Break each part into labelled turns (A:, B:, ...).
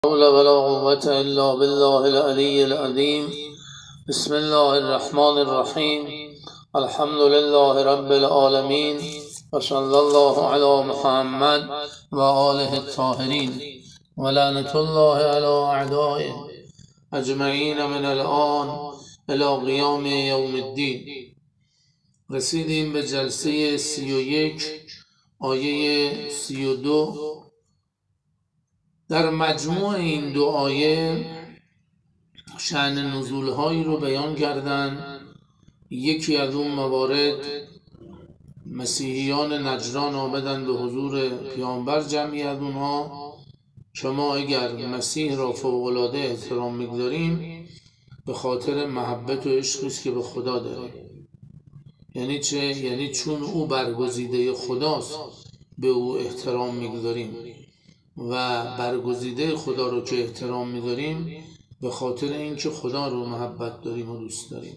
A: حول ولا قوة إلا بالله العلي العظيم. بسم الله الرحمن الرحيم. الحمد لله رب العالمين وصلى الله على محمد وآله الطاهرين ولعنة الله على أعدائه أجمعين من الآن إلى قیام یوم الدین. رسیدیم به جلسه 31 آیه 32. در مجموع این دو آیه شأن نزول‌هایی رو بیان کردن. یکی از اون موارد مسیحیان نجران آمدن به حضور پیامبر، جمعی از اونها که ما اگر مسیح را فوق‌العاده احترام می‌گذاریم به خاطر محبت و عشقی است که به خدا داریم. یعنی چه؟ یعنی چون او برگزیده خداست به او احترام می‌گذاریم و برگزیده خدا رو که احترام می‌ذاریم به خاطر اینکه خدا رو محبت داریم و دوست داریم.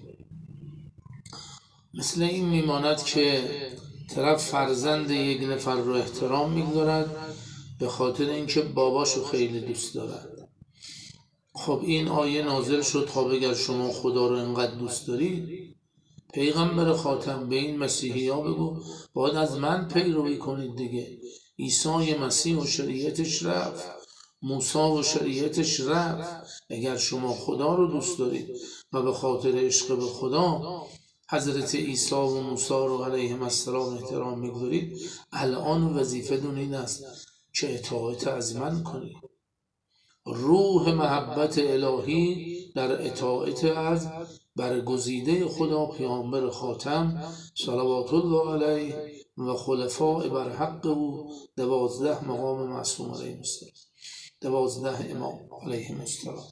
A: مثل این میماند که طرف فرزند یک نفر رو احترام می‌گذارد به خاطر اینکه باباشو خیلی دوست دارد. خب این آیه نازل شد تا بگر شما خدا رو انقدر دوست دارید، پیغمبر خاتم به این مسیحی ها بگو باید از من پیروی کنید دیگه. عیسی مسیح و شریعتش رفت، موسی و شریعتش رفت. اگر شما خدا رو دوست دارید و به خاطر عشق به خدا حضرت عیسی و موسی رو علیهم السلام احترام میگذارید، الان وظیفه دون این است که اطاعت از من کنید. روح محبت الهی در اطاعت از برگزیده خدا پیامبر خاتم صلوات الله علیه و خلفاء بر حق او 12 مقام معصوم علیهم السلام، 12 امام علیهم السلام.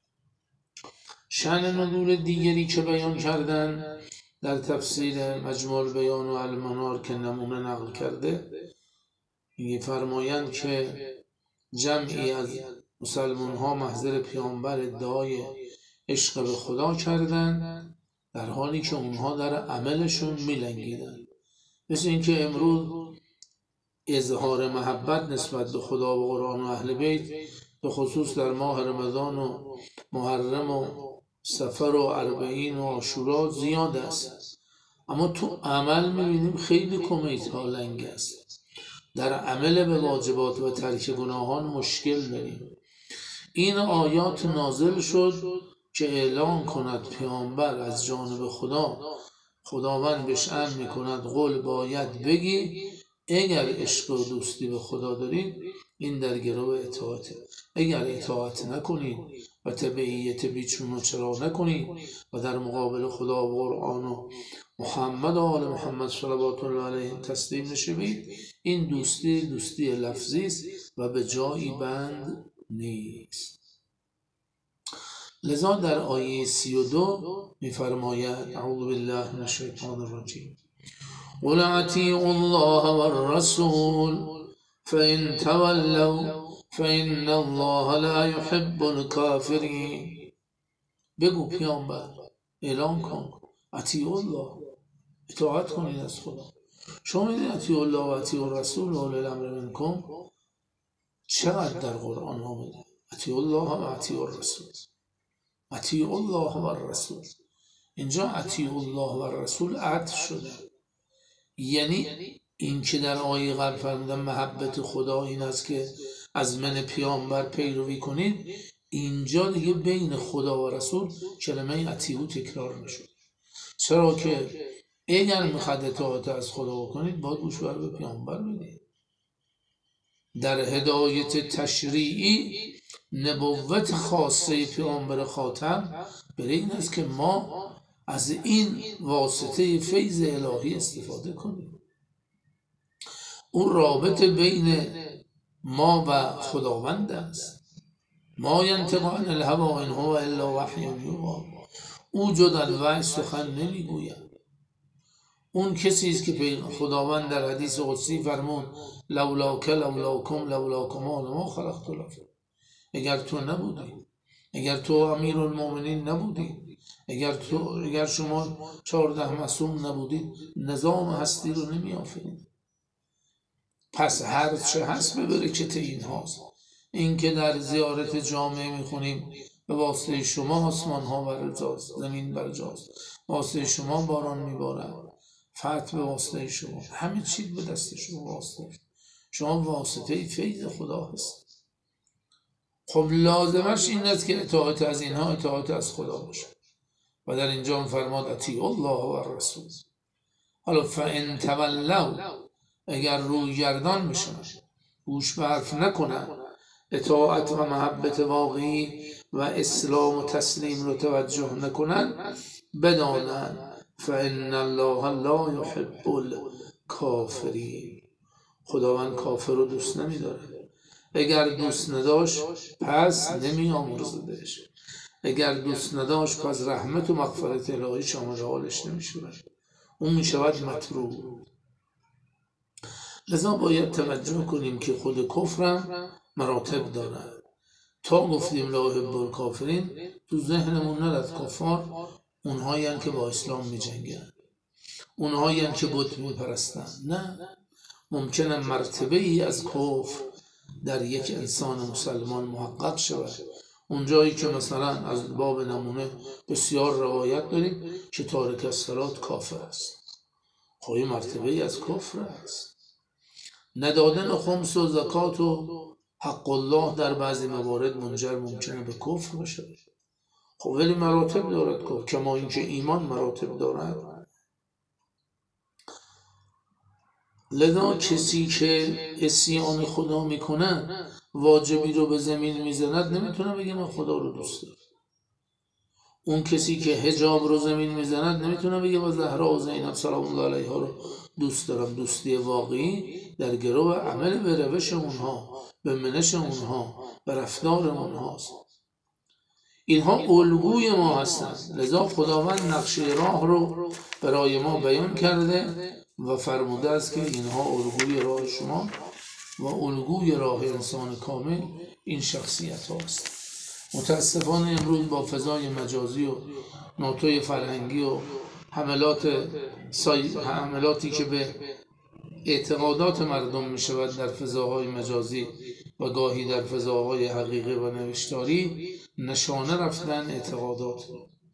A: شأن نزول دیگری که بیان کردن در تفسیر مجموع البیان و المنار که نمونه نقل کرده، میگه فرمایند که جمعی از مسلمان ها محضر پیامبر ادعای عشق به خدا کردن در حالی که اونها در عملشون میلنگیدن. مثل اینکه امروز اظهار محبت نسبت به خدا و قرآن و اهل بیت به خصوص در ماه رمضان و محرم و سفر و اربعین و عاشورا زیاد است، اما تو عمل میبینیم خیلی کمیت ها لنگ است. در عمل به واجبات و ترک گناهان مشکل داریم. این آیات نازل شد که اعلان کند پیامبر از جانب خداوند بهش امر میکند قول باید بگی اگر عشق و دوستی به خدا دارید این در گرو اطاعته. اگر اطاعت نکنید و تبعیت بیچون و چرا نکنید و در مقابل خدا و قرآن و محمد و آل محمد صلوات الله علیهم تسلیم نشوید، این دوستی لفظی است و به جایی بند نیست. لذا در آیه 32 می‌فرماید اعوذ بالله من الشیطان الرجیم قل اطیعوا الله والرسول فإن تولوا فإن الله لا يحب الكافرین. بگو پیامبر، اعلان کن اطیعوا الله، اطاعت کنید از خدا. شما میدونید اطیعوا الله و اطیعوا الرسول و اولی الامر منکم چقدر در قرآن آمده؟ اطیعوا الله و اطیعوا الرسول، اطیعوا الله و الرسول. اینجا اطیعوا الله و الرسول عطف شده، یعنی این که در آیه قبل فرمودن محبت خدا این است که از من پیامبر پیروی کنید، اینجا دیگه بین خدا و رسول کلمه اطیعوا تکرار نشد. چرا که اگر میخواد اطاعت از خدا بکنید باید گوش به پیامبر بدید. در هدایت تشریعی نبوت خاصه پیامبر خاتم برای این است که ما از این واسطه فیض الهی استفاده کنیم. اون رابطه بین ما و خداوند است. ما ینطق عن الهوی ان هو الا وحی یوحی. او جز از وحی سخن نمیگوید. اون کسی است که خداوند در حدیث قدسی فرمود لولاک لولاکم لولاکما لما خلقت لکم. اگر تو نبودی، اگر تو امیرالمومنین نبودی، اگر شما 14 معصوم نبودید نظام هستی رو نمی آفرید. پس هر چه هست به برکت این هاست. این که در زیارت جامعه میخونیم به واسطه شما آسمان ها برجاست، زمین برجاست، واسطه شما باران میبارد، فتح به واسطه شما، همه چیز به دست شما واسطه شما، واسطه فیض خدا هست. خب لازمش این است که اطاعت از اینها اطاعت از خدا باشه و در اینجا فرماد اطیعوا الله و الرسول. حالا فان تولوا، اگر روی گردان بشن، گوش به حرف نکنن، اطاعت و محبت واقعی و اسلام و تسلیم رو توجه نکنن، بدانن فان الله لا یحب الکافرین، خداوند کافر رو دوست نمیداره. اگر دوست نداشت پس نمی آمرزدش، اگر دوست نداشت پس رحمت و مغفرت الهی شامل حالش نمیشود، اون میشود مطرود. لذا باید توجه کنیم که خود کفرم مراتب دارد. تا گفتیم لا احب الکافرین، تو ذهنمون نرد کفار اونهایی که با اسلام می جنگن، اونهایی که بت می پرستن. نه، ممکنه مرتبه ای از کفر در یک انسان مسلمان محقق شود. اونجایی که مثلا از باب نمونه بسیار روایت داریم که تارک الصلات کافر است، خواهی مرتبه ای از کفر است. ندادن خمس و زکات و حق الله در بعضی موارد منجر ممکنه به کفر بشه. خب ولی مراتب دارد کفر، کما اینکه ایمان مراتب دارد. لذا کسی که عصیان خدا میکنه، واجبی رو به زمین میزند، نمیتونه بگه من خدا رو دوست دارم. اون کسی که حجاب رو زمین میزند نمیتونه بگه و زهرا و زینب سلام الله علیها رو دوست دارم. دوستی واقعی در گروه عمل به روش اونها، به منش اونها، به رفتار اونهاست. اینها الگوی ما هستند. لذا خداوند نقشه راه رو برای ما بیان کرده و فرموده است که اینها الگوی راه شما و الگوی راه انسان کامل این شخصیت هاست. متاسفانه امروز با فضای مجازی و نوتوی فرهنگی و حملاتی که به اعتقادات مردم می شود در فضاهای مجازی و گاهی در فضاهای حقیقی و نوشتاری، نشانه رفتن اعتقادات.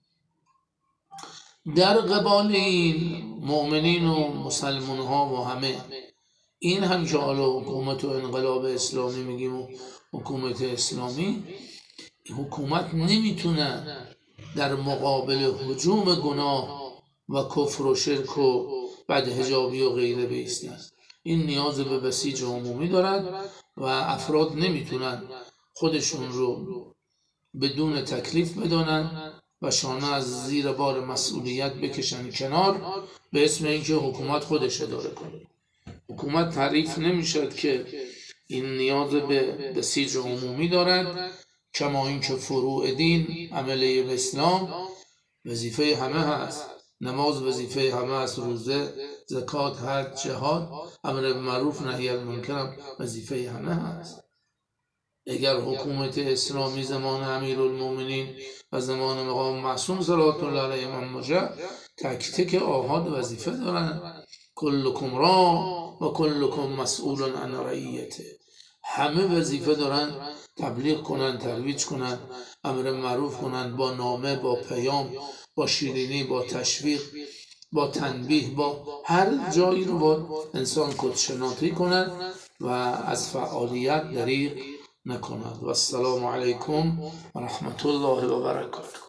A: در قبال این مؤمنین و مسلمان ها و همه این هم که حالا حکومت و انقلاب اسلامی میگیم و حکومت اسلامی، حکومت نمیتونه در مقابل هجوم گناه و کفر و شرک و بدحجابی و غیره بایستد. این نیاز به بسیج عمومی دارد و افراد نمیتونن خودشون رو بدون تکلیف بدانن و شانه از زیر بار مسئولیت بکشن کنار به اسم اینکه حکومت خودش اداره کنه. حکومت تعریف نمیشد که این نیاز به بسیج عمومی دارد، کما اینکه فروع دین، عمله اسلام وظیفه همه هست. نماز وظیفه همه است، روزه، زکات، حج، جهاد، امر به معروف نهی از منکر وظیفه همه هست. اگر حکومت اسلامی زمان امیرالمومنین و زمان مقام معصوم صلوات الله علیه ممجد تک تک آحاد وظیفه دارن، کلکم را و کلکم مسئول عن رعیته، همه وظیفه دارن تبلیغ کنن، ترویج کنن، امر معروف کنن، با نامه، با پیام، با شیرینی، با تشویق، با تنبیه، با هر جایی رو با انسان خودشناسی کنن و از فعالیت دریغ نکند. و السلام علیکم و رحمت الله و برکاته.